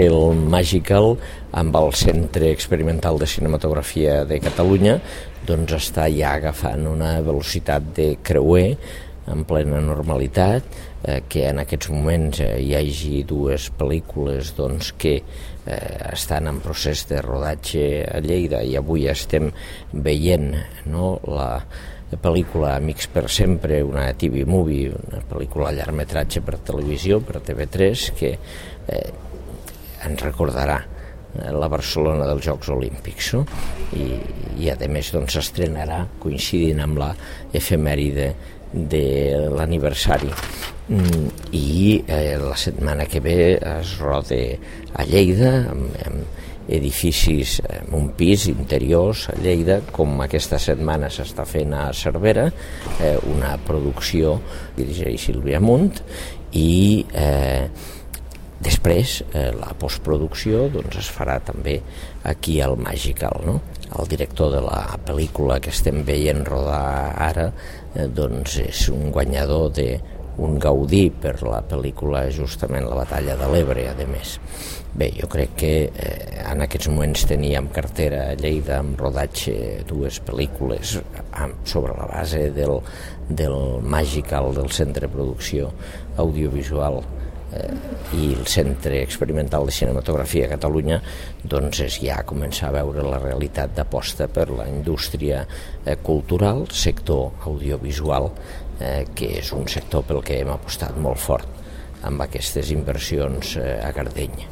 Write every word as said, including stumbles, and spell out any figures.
El Magical, amb el Centre Experimental de Cinematografia de Catalunya, doncs està ja agafant una velocitat de creuer en plena normalitat, eh, que en aquests moments eh, hi hagi dues pel·lícules doncs, que eh, estan en procés de rodatge a Lleida, i avui estem veient, no, la pel·lícula Amics per sempre, una T V movie, una pel·lícula a llargmetratge per televisió, per T V tres, que eh, ens recordarà la Barcelona dels Jocs Olímpics, no? I, i a més doncs s'estrenarà coincidint amb la efemèride de l'aniversari. I eh, la setmana que ve es roda a Lleida amb, amb edificis, amb un pis interiors a Lleida, com aquesta setmana s'està fent a Cervera, eh, una producció que dirigeix Sílvia Munt, i eh, després, eh, la postproducció doncs, es farà també aquí al Magical, no? El director de la pel·lícula que estem veient rodar ara eh, doncs és un guanyador d'un Gaudí per la pel·lícula justament La batalla de l'Ebre, a més. Bé, jo crec que eh, en aquests moments teníem cartera a Lleida amb rodatge dues pel·lícules amb, sobre la base del, del Magical, del Centre de Producció Audiovisual Eh, i el Centre Experimental de Cinematografia a Catalunya, doncs és ja començar a veure la realitat d'aposta per la indústria eh, cultural, sector audiovisual, eh, que és un sector pel que hem apostat molt fort amb aquestes inversions eh, a Gardeny.